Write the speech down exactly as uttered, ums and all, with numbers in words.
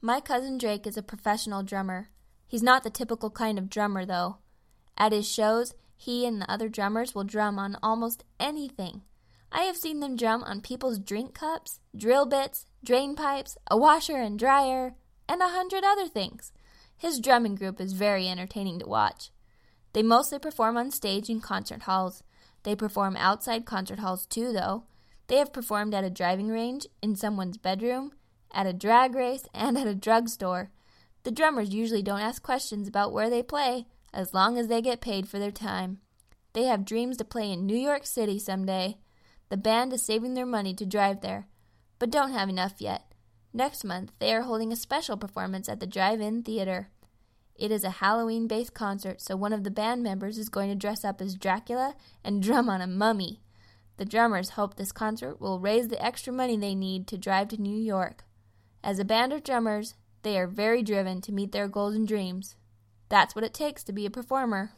My cousin Drake is a professional drummer. He's not the typical kind of drummer, though. At his shows, he and the other drummers will drum on almost anything. I have seen them drum on people's drink cups, drill bits, drain pipes, a washer and dryer, and a hundred other things. His drumming group is very entertaining to watch. They mostly perform on stage in concert halls. They perform outside concert halls too, though. They have performed at a driving range, in someone's bedroom, at a drag race, and at a drugstore. The drummers usually don't ask questions about where they play, as long as they get paid for their time. They have dreams to play in New York City someday. The band is saving their money to drive there, but don't have enough yet. Next month, they are holding a special performance at the Drive-In Theater. It is a Halloween-based concert, so one of the band members is going to dress up as Dracula and drum on a mummy. The drummers hope this concert will raise the extra money they need to drive to New York. As a band of drummers, they are very driven to meet their goals and dreams. That's what it takes to be a performer.